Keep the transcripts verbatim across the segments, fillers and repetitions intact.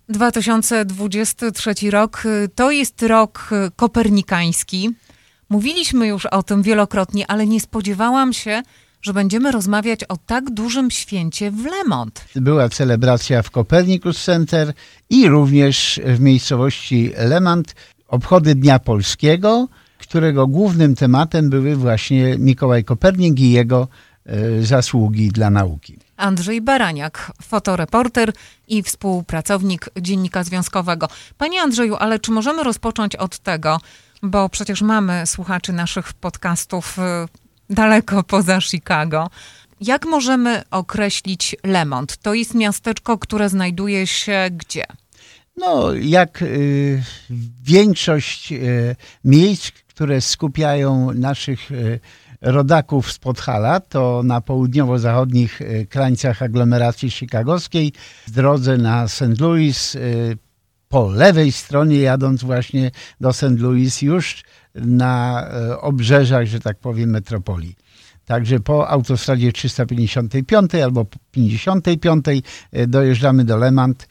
dwa tysiące dwudziesty trzeci rok to jest rok kopernikański. Mówiliśmy już o tym wielokrotnie, ale nie spodziewałam się, że będziemy rozmawiać o tak dużym święcie w Le Monde. Była celebracja w Copernicus Center i również w miejscowości Le Monde obchody Dnia Polskiego, którego głównym tematem były właśnie Mikołaj Kopernik i jego y, zasługi dla nauki. Andrzej Baraniak, fotoreporter i współpracownik Dziennika Związkowego. Panie Andrzeju, ale czy możemy rozpocząć od tego, bo przecież mamy słuchaczy naszych podcastów daleko poza Chicago. Jak możemy określić Le Monde? To jest miasteczko, które znajduje się gdzie? No, jak y, większość y, miejsc, które skupiają naszych y, rodaków z Podhala, to na południowo-zachodnich y, krańcach aglomeracji chicagowskiej, w drodze na Saint Louis, y, po lewej stronie jadąc właśnie do Saint Louis, już na y, obrzeżach, że tak powiem, metropolii. Także po autostradzie trzysta pięćdziesiątej piątej albo pięćdziesiątej piątej y, dojeżdżamy do Le Monde.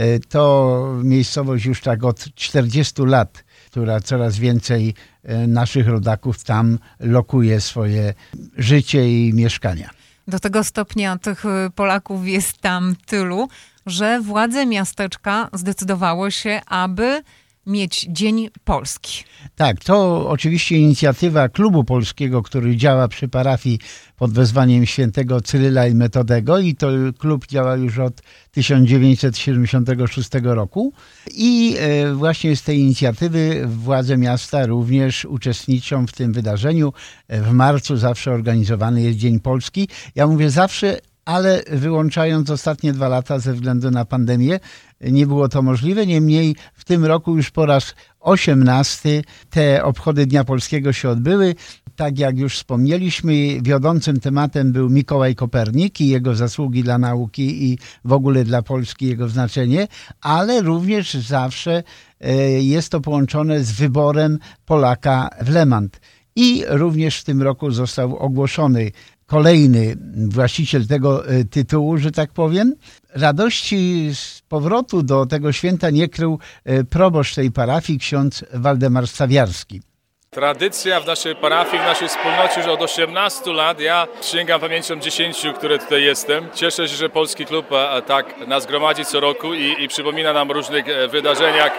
To miejscowość już tak od czterdziestu lat, która coraz więcej naszych rodaków tam lokuje swoje życie i mieszkania. Do tego stopnia tych Polaków jest tam tylu, że władze miasteczka zdecydowało się, aby mieć Dzień Polski. Tak, to oczywiście inicjatywa Klubu Polskiego, który działa przy parafii pod wezwaniem świętego Cyryla i Metodego i to klub działa już od tysiąc dziewięćset siedemdziesiątego szóstego roku i właśnie z tej inicjatywy władze miasta również uczestniczą w tym wydarzeniu. W marcu zawsze organizowany jest Dzień Polski. Ja mówię zawsze, ale wyłączając ostatnie dwa lata ze względu na pandemię, nie było to możliwe. Niemniej w tym roku już po raz osiemnasty te obchody Dnia Polskiego się odbyły. Tak jak już wspomnieliśmy, wiodącym tematem był Mikołaj Kopernik i jego zasługi dla nauki i w ogóle dla Polski jego znaczenie, ale również zawsze jest to połączone z wyborem Polaka w Le Monde. I również w tym roku został ogłoszony kolejny właściciel tego tytułu, że tak powiem. Radości z powrotu do tego święta nie krył proboszcz tej parafii, ksiądz Waldemar Stawiarski. Tradycja w naszej parafii, w naszej wspólnocie już od osiemnastu lat. Ja sięgam pamięcią dziesięciu, które tutaj jestem. Cieszę się, że Polski Klub tak nas gromadzi co roku i, i przypomina nam o różnych wydarzeniach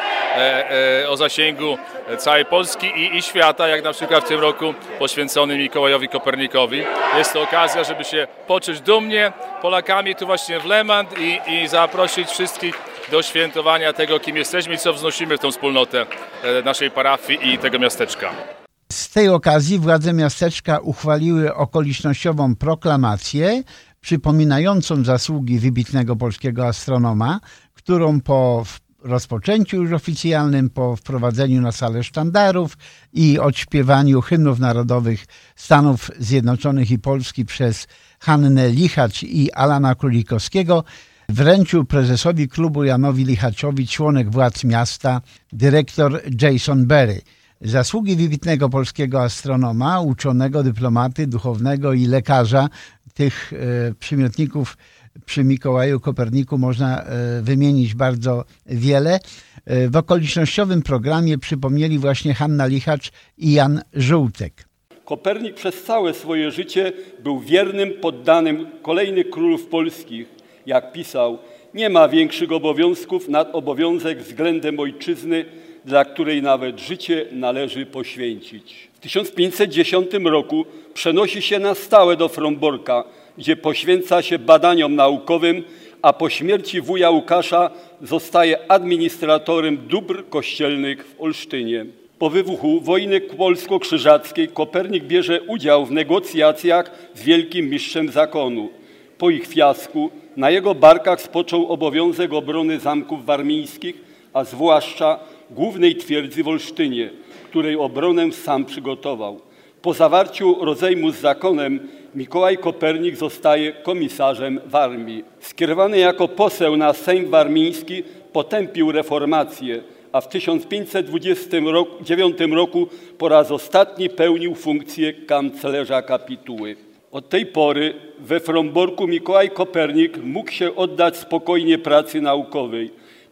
e, e, o zasięgu całej Polski i, i świata, jak na przykład w tym roku poświęcony Mikołajowi Kopernikowi. Jest to okazja, żeby się poczuć dumnie Polakami tu właśnie w Le Monde i, i zaprosić wszystkich do świętowania tego, kim jesteśmy i co wznosimy w tą wspólnotę naszej parafii i tego miasteczka. Z tej okazji władze miasteczka uchwaliły okolicznościową proklamację przypominającą zasługi wybitnego polskiego astronoma, którą po rozpoczęciu już oficjalnym, po wprowadzeniu na salę sztandarów i odśpiewaniu hymnów narodowych Stanów Zjednoczonych i Polski przez Hannę Lichacz i Alana Królikowskiego, wręczył prezesowi klubu Janowi Lichaczowi członek władz miasta, dyrektor Jason Berry. Zasługi wybitnego polskiego astronoma, uczonego, dyplomaty, duchownego i lekarza, tych e, przymiotników przy Mikołaju Koperniku można e, wymienić bardzo wiele. E, w okolicznościowym programie przypomnieli właśnie Hanna Lichacz i Jan Żółtek. Kopernik przez całe swoje życie był wiernym poddanym kolejnych królów polskich. Jak pisał, nie ma większych obowiązków nad obowiązek względem ojczyzny, dla której nawet życie należy poświęcić. W tysiąc pięćset dziesiątym roku przenosi się na stałe do Fromborka, gdzie poświęca się badaniom naukowym, a po śmierci wuja Łukasza zostaje administratorem dóbr kościelnych w Olsztynie. Po wybuchu wojny polsko-krzyżackiej Kopernik bierze udział w negocjacjach z wielkim mistrzem zakonu. Po ich fiasku na jego barkach spoczął obowiązek obrony zamków warmińskich, a zwłaszcza głównej twierdzy w Olsztynie, której obronę sam przygotował. Po zawarciu rozejmu z zakonem Mikołaj Kopernik zostaje komisarzem Warmii. Skierowany jako poseł na Sejm Warmiński potępił reformację, a w tysiąc pięćset dwudziestym dziewiątym roku po raz ostatni pełnił funkcję kanclerza kapituły. Od tej pory we Fromborku Mikołaj Kopernik mógł się oddać spokojnie pracy naukowej.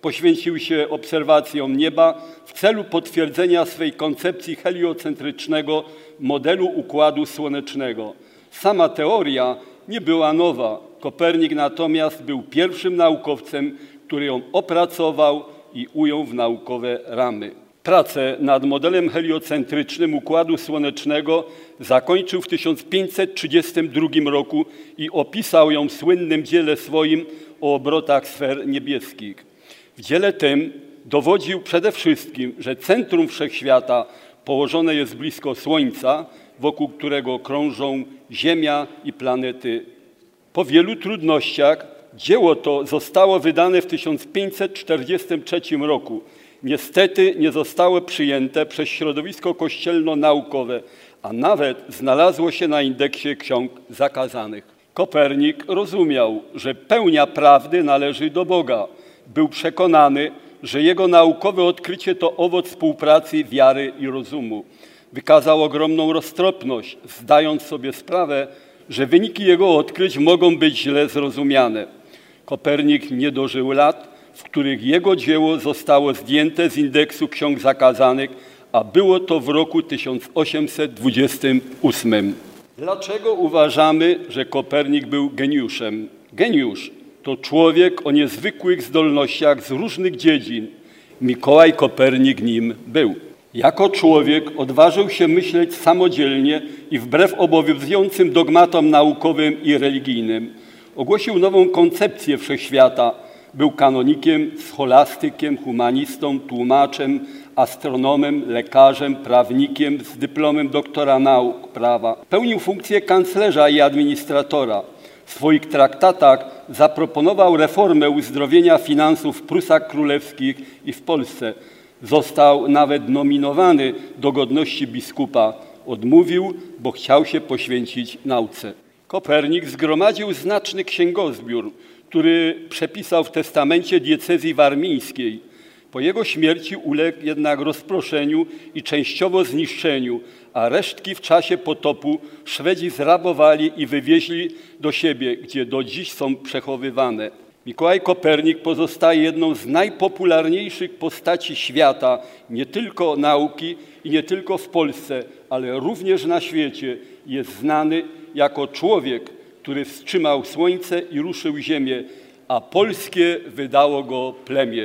Poświęcił się obserwacjom nieba w celu potwierdzenia swej koncepcji heliocentrycznego modelu układu słonecznego. Sama teoria nie była nowa. Kopernik natomiast był pierwszym naukowcem, który ją opracował i ujął w naukowe ramy. Pracę nad modelem heliocentrycznym układu słonecznego zakończył w tysiąc pięćset trzydziestym drugim roku i opisał ją w słynnym dziele swoim o obrotach sfer niebieskich. W dziele tym dowodził przede wszystkim, że centrum wszechświata położone jest blisko Słońca, wokół którego krążą Ziemia i planety. Po wielu trudnościach dzieło to zostało wydane w tysiąc pięćset czterdziestym trzecim roku. Niestety nie zostało przyjęte przez środowisko kościelno-naukowe, a nawet znalazło się na indeksie ksiąg zakazanych. Kopernik rozumiał, że pełnia prawdy należy do Boga. Był przekonany, że jego naukowe odkrycie to owoc współpracy wiary i rozumu. Wykazał ogromną roztropność, zdając sobie sprawę, że wyniki jego odkryć mogą być źle zrozumiane. Kopernik nie dożył lat, w których jego dzieło zostało zdjęte z indeksu ksiąg zakazanych, a było to w roku tysiąc osiemset dwudziestym ósmym. Dlaczego uważamy, że Kopernik był geniuszem? Geniusz to człowiek o niezwykłych zdolnościach z różnych dziedzin. Mikołaj Kopernik nim był. Jako człowiek odważył się myśleć samodzielnie i wbrew obowiązującym dogmatom naukowym i religijnym. Ogłosił nową koncepcję wszechświata. Był kanonikiem, scholastykiem, humanistą, tłumaczem, astronomem, lekarzem, prawnikiem z dyplomem doktora nauk prawa. Pełnił funkcję kanclerza i administratora. W swoich traktatach zaproponował reformę uzdrowienia finansów w Prusach Królewskich i w Polsce. Został nawet nominowany do godności biskupa. Odmówił, bo chciał się poświęcić nauce. Kopernik zgromadził znaczny księgozbiór, który przepisał w testamencie diecezji warmińskiej. Po jego śmierci uległ jednak rozproszeniu i częściowo zniszczeniu, a resztki w czasie potopu Szwedzi zrabowali i wywieźli do siebie, gdzie do dziś są przechowywane. Mikołaj Kopernik pozostaje jedną z najpopularniejszych postaci świata, nie tylko nauki i nie tylko w Polsce, ale również na świecie. Jest znany jako człowiek, który wstrzymał słońce i ruszył ziemię, a polskie wydało go plemię.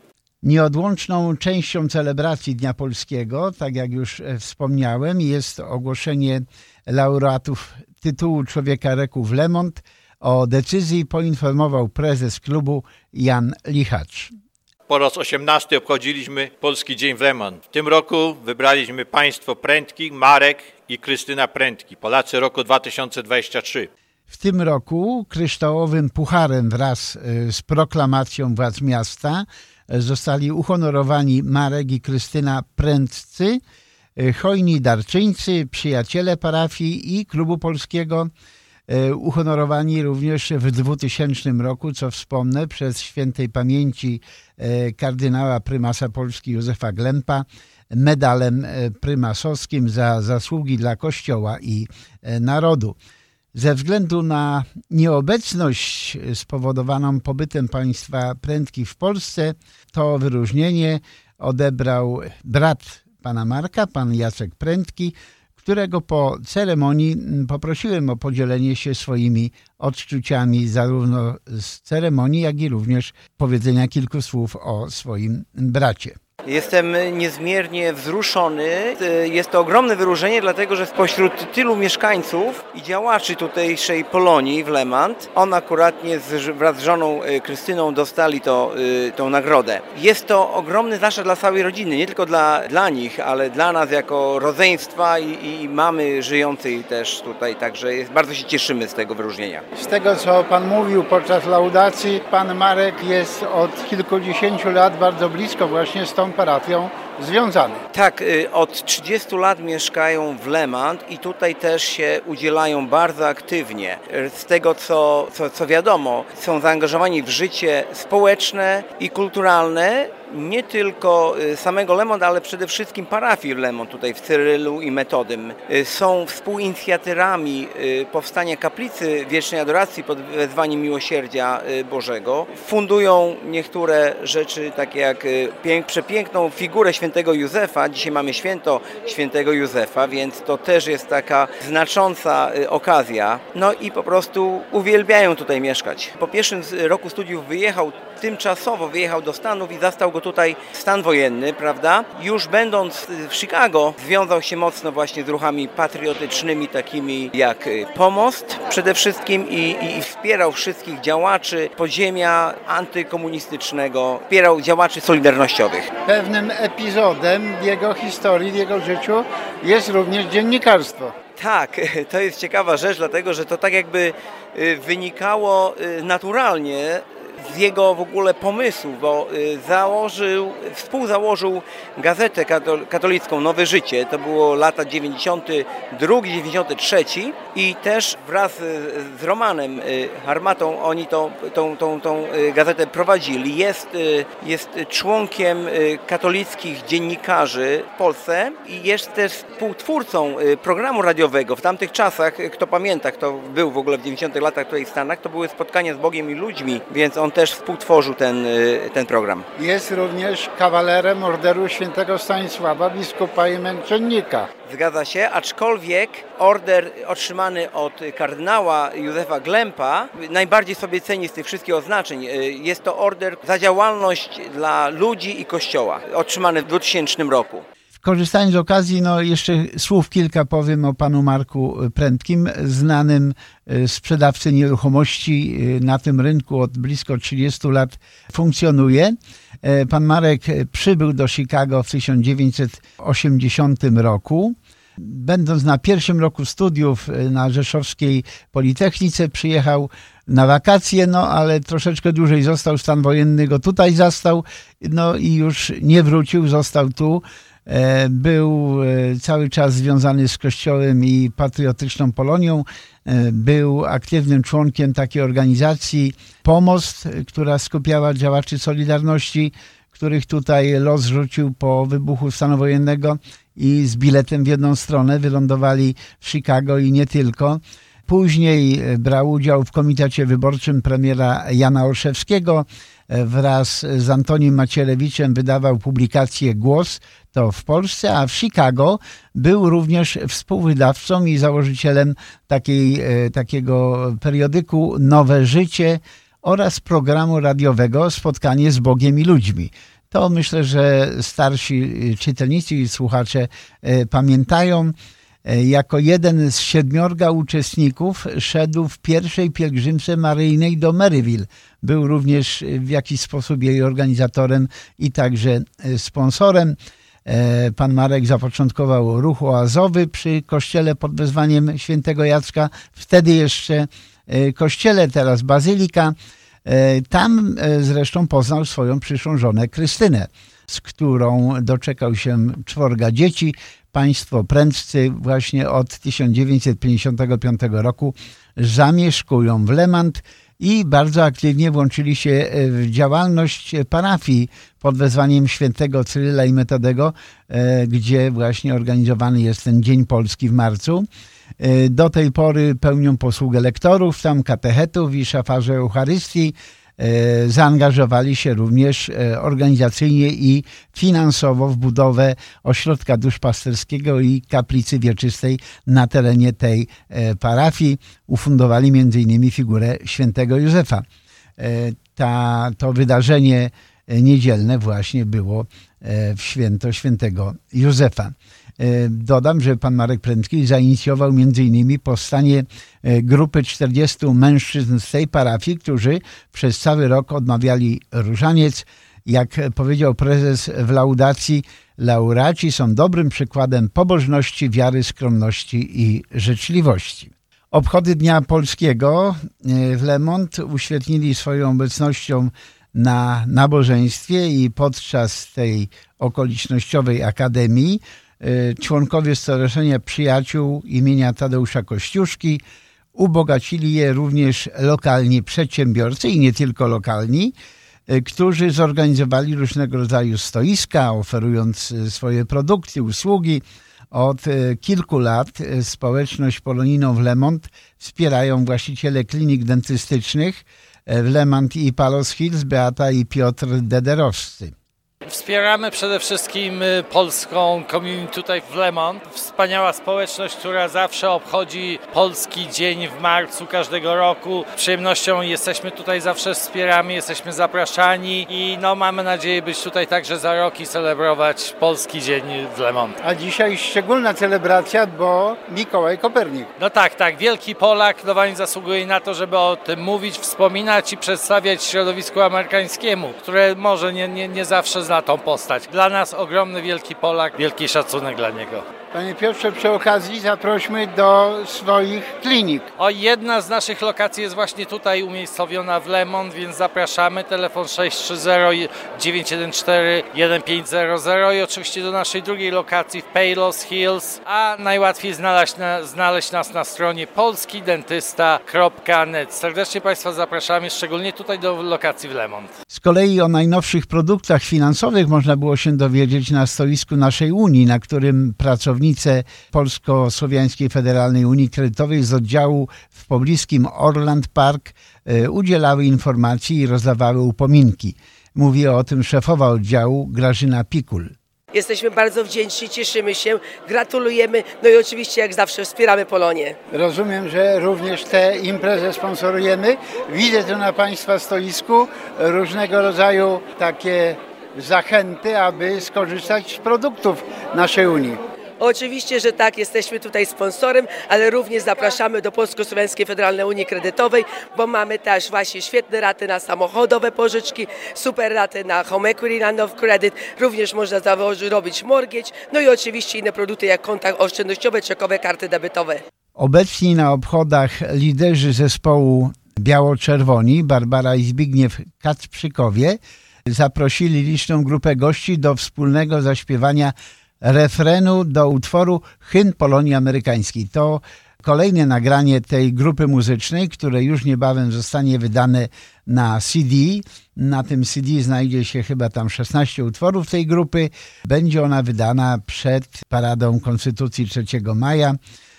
Nieodłączną częścią celebracji Dnia Polskiego, tak jak już wspomniałem, jest ogłoszenie laureatów tytułu Człowieka Roku w Le Monde. O decyzji poinformował prezes klubu Jan Lichacz. Po raz osiemnasty obchodziliśmy Polski Dzień w Le Monde. W tym roku wybraliśmy państwo Prędki, Marek i Krystyna Prędki, Polacy roku dwa tysiące dwudziestego trzeciego. W tym roku kryształowym pucharem wraz z proklamacją władz miasta zostali uhonorowani Marek i Krystyna Prędcy, hojni darczyńcy, przyjaciele parafii i klubu polskiego, uhonorowani również w dwutysięcznym roku, co wspomnę, przez świętej pamięci kardynała prymasa Polski Józefa Glempa medalem prymasowskim za zasługi dla Kościoła i narodu. Ze względu na nieobecność spowodowaną pobytem państwa Prędki w Polsce, to wyróżnienie odebrał brat pana Marka, pan Jacek Prędki, którego po ceremonii poprosiłem o podzielenie się swoimi odczuciami zarówno z ceremonii, jak i również powiedzenia kilku słów o swoim bracie. Jestem niezmiernie wzruszony. Jest to ogromne wyróżnienie, dlatego że spośród tylu mieszkańców i działaczy tutejszej Polonii w Le Monde, on akuratnie z, wraz z żoną Krystyną dostali to, tą nagrodę. Jest to ogromny zaszczyt dla całej rodziny, nie tylko dla, dla nich, ale dla nas jako rodzeństwa i, i mamy żyjącej też tutaj, także jest, bardzo się cieszymy z tego wyróżnienia. Z tego, co pan mówił podczas laudacji, pan Marek jest od kilkudziesięciu lat bardzo blisko właśnie z tą parafią związany. Tak, od trzydziestu lat mieszkają w Lemand i tutaj też się udzielają bardzo aktywnie. Z tego, co, co, co wiadomo, są zaangażowani w życie społeczne i kulturalne, nie tylko samego Lemont, ale przede wszystkim parafii Lemont tutaj w Cyrylu i Metodym. Są współinicjatorami powstania kaplicy Wiecznej Adoracji pod wezwaniem Miłosierdzia Bożego. Fundują niektóre rzeczy, takie jak pięk, przepiękną figurę świętego Józefa. Dzisiaj mamy święto świętego Józefa, więc to też jest taka znacząca okazja. No i po prostu uwielbiają tutaj mieszkać. Po pierwszym roku studiów wyjechał, tymczasowo wyjechał do Stanów i zastał go tutaj stan wojenny, prawda? Już będąc w Chicago związał się mocno właśnie z ruchami patriotycznymi, takimi jak Pomost przede wszystkim i, i, i wspierał wszystkich działaczy podziemia antykomunistycznego, wspierał działaczy solidarnościowych. Pewnym epizodem w jego historii, w jego życiu jest również dziennikarstwo. Tak, to jest ciekawa rzecz, dlatego że to tak jakby wynikało naturalnie z jego w ogóle pomysłu, bo założył, współzałożył gazetę katolicką Nowe Życie, to było lata dziewięćdziesiąty drugi dziewięćdziesiąty trzeci i też wraz z Romanem Harmatą oni tą, tą, tą, tą gazetę prowadzili. Jest, jest członkiem katolickich dziennikarzy w Polsce i jest też współtwórcą programu radiowego. W tamtych czasach, kto pamięta, kto był w ogóle w dziewięćdziesiątych latach tutaj w Stanach, to były spotkania z Bogiem i ludźmi, więc on też współtworzył ten, ten program. Jest również kawalerem Orderu Świętego Stanisława, biskupa i męczennika. Zgadza się, aczkolwiek order otrzymany od kardynała Józefa Glempa najbardziej sobie ceni z tych wszystkich oznaczeń. Jest to order za działalność dla ludzi i Kościoła, otrzymany w dwutysięcznym roku. Korzystając z okazji, no jeszcze słów kilka powiem o panu Marku Prędkim, znanym sprzedawcy nieruchomości na tym rynku od blisko trzydziestu lat funkcjonuje. Pan Marek przybył do Chicago w tysiąc dziewięćset osiemdziesiątym roku. Będąc na pierwszym roku studiów na Rzeszowskiej Politechnice, przyjechał na wakacje, no ale troszeczkę dłużej został, stan wojenny go tutaj zastał, no i już nie wrócił, został tu. Był cały czas związany z Kościołem i patriotyczną Polonią. Był aktywnym członkiem takiej organizacji Pomost, która skupiała działaczy Solidarności, których tutaj los rzucił po wybuchu stanu wojennego i z biletem w jedną stronę wylądowali w Chicago i nie tylko. Później brał udział w komitecie wyborczym premiera Jana Olszewskiego. Wraz z Antonim Macierewiczem wydawał publikację Głos, to w Polsce, a w Chicago był również współwydawcą i założycielem takiej, takiego periodyku Nowe Życie oraz programu radiowego Spotkanie z Bogiem i ludźmi. To myślę, że starsi czytelnicy i słuchacze pamiętają. Jako jeden z siedmiorga uczestników szedł w pierwszej pielgrzymce maryjnej do Maryville. Był również w jakiś sposób jej organizatorem i także sponsorem. Pan Marek zapoczątkował ruch oazowy przy kościele pod wezwaniem świętego Jacka. Wtedy jeszcze kościele, teraz bazylika. Tam zresztą poznał swoją przyszłą żonę Krystynę, z którą doczekał się czworga dzieci. Państwo Prędcy właśnie od tysiąc dziewięćset pięćdziesiątego piątego roku zamieszkują w Lemand i bardzo aktywnie włączyli się w działalność parafii pod wezwaniem świętego Cyryla i Metodego, gdzie właśnie organizowany jest ten Dzień Polski w marcu. Do tej pory pełnią posługę lektorów, tam katechetów i szafarze Eucharystii. Zaangażowali się również organizacyjnie i finansowo w budowę ośrodka duszpasterskiego i kaplicy wieczystej na terenie tej parafii. Ufundowali między innymi figurę świętego Józefa. Ta, to wydarzenie niedzielne właśnie było w święto świętego Józefa. Dodam, że pan Marek Prędki zainicjował między innymi powstanie grupy czterdziestu mężczyzn z tej parafii, którzy przez cały rok odmawiali różaniec. Jak powiedział prezes w laudacji, laureaci są dobrym przykładem pobożności, wiary, skromności i życzliwości. Obchody Dnia Polskiego w Lemont uświetnili swoją obecnością na nabożeństwie i podczas tej okolicznościowej akademii członkowie Stowarzyszenia Przyjaciół imienia Tadeusza Kościuszki ubogacili je również lokalni przedsiębiorcy i nie tylko lokalni, którzy zorganizowali różnego rodzaju stoiska, oferując swoje produkty, usługi. Od kilku lat społeczność polonijną w Lemont wspierają właściciele klinik dentystycznych w Lemont i Palos Hills, Beata i Piotr Dederowscy. Wspieramy przede wszystkim polską community tutaj w Lemont. Wspaniała społeczność, która zawsze obchodzi Polski Dzień w marcu każdego roku. Z przyjemnością jesteśmy tutaj, zawsze wspieramy, jesteśmy zapraszani i no, mamy nadzieję być tutaj także za rok i celebrować Polski Dzień w Lemont. A dzisiaj szczególna celebracja, bo Mikołaj Kopernik. No tak, tak. Wielki Polak no właśnie zasługuje na to, żeby o tym mówić, wspominać i przedstawiać środowisku amerykańskiemu, które może nie, nie, nie zawsze zna tą postać. Dla nas ogromny wielki Polak, wielki szacunek dla niego. Panie Piotrze, przy okazji zaprośmy do swoich klinik. O, jedna z naszych lokacji jest właśnie tutaj umiejscowiona w Lemont, więc zapraszamy. Telefon sześć trzy zero dziewięć jeden cztery jeden pięć zero zero i oczywiście do naszej drugiej lokacji w Palos Hills, a najłatwiej znaleźć, na, znaleźć nas na stronie polski dentysta kropka net. Serdecznie Państwa zapraszamy, szczególnie tutaj do lokacji w Lemont. Z kolei o najnowszych produktach finansowych można było się dowiedzieć na stoisku naszej Unii, na którym pracownicy Polsko-Słowiańskiej Federalnej Unii Kredytowej z oddziału w pobliskim Orland Park udzielały informacji i rozdawały upominki. Mówi o tym szefowa oddziału Grażyna Pikul. Jesteśmy bardzo wdzięczni, cieszymy się, gratulujemy, no i oczywiście jak zawsze wspieramy Polonię. Rozumiem, że również tę imprezę sponsorujemy. Widzę tu na Państwa stoisku różnego rodzaju takie zachęty, aby skorzystać z produktów naszej Unii. Oczywiście, że tak, jesteśmy tutaj sponsorem, ale również zapraszamy do Polsko-Słowiańskiej Federalnej Unii Kredytowej, bo mamy też właśnie świetne raty na samochodowe pożyczki, super raty na home equity line of credit, również można założyć, robić mortgage, no i oczywiście inne produkty jak konta oszczędnościowe, czekowe, karty debetowe. Obecni na obchodach liderzy zespołu Biało-Czerwoni, Barbara i Zbigniew Kacprzykowie, zaprosili liczną grupę gości do wspólnego zaśpiewania refrenu do utworu Hymn Polonii Amerykańskiej. To kolejne nagranie tej grupy muzycznej, które już niebawem zostanie wydane na C D. Na tym C D znajdzie się chyba tam szesnaście utworów tej grupy. Będzie ona wydana przed Paradą Konstytucji trzeciego maja.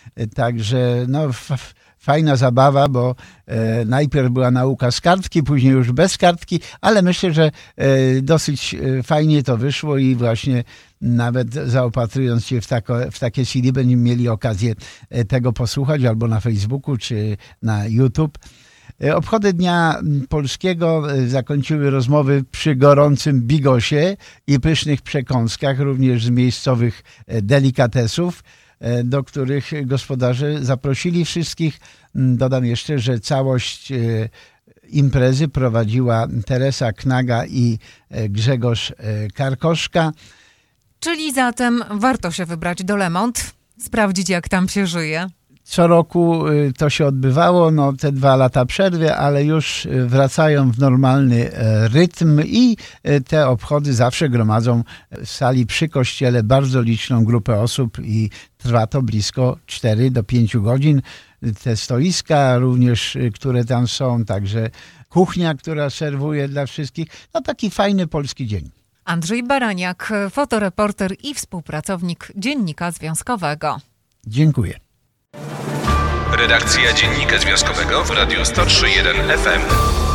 Także no... F- Fajna zabawa, bo e, najpierw była nauka z kartki, później już bez kartki, ale myślę, że e, dosyć e, fajnie to wyszło i właśnie nawet zaopatrując się w, tako, w takie C D będziemy mieli okazję e, tego posłuchać albo na Facebooku czy na YouTube. E, obchody Dnia Polskiego e, zakończyły rozmowy przy gorącym bigosie i pysznych przekąskach, również z miejscowych e, delikatesów, do których gospodarze zaprosili wszystkich. Dodam jeszcze, że całość imprezy prowadziła Teresa Knaga i Grzegorz Karkoszka. Czyli zatem warto się wybrać do Lemont, sprawdzić jak tam się żyje. Co roku to się odbywało, no te dwa lata przerwy, ale już wracają w normalny rytm i te obchody zawsze gromadzą w sali przy kościele bardzo liczną grupę osób i trwa to blisko cztery do pięciu godzin. Te stoiska również, które tam są, także kuchnia, która serwuje dla wszystkich. No taki fajny polski dzień. Andrzej Baraniak, fotoreporter i współpracownik Dziennika Związkowego. Dziękuję. Redakcja Dziennika Związkowego w Radiu sto trzy jeden F M.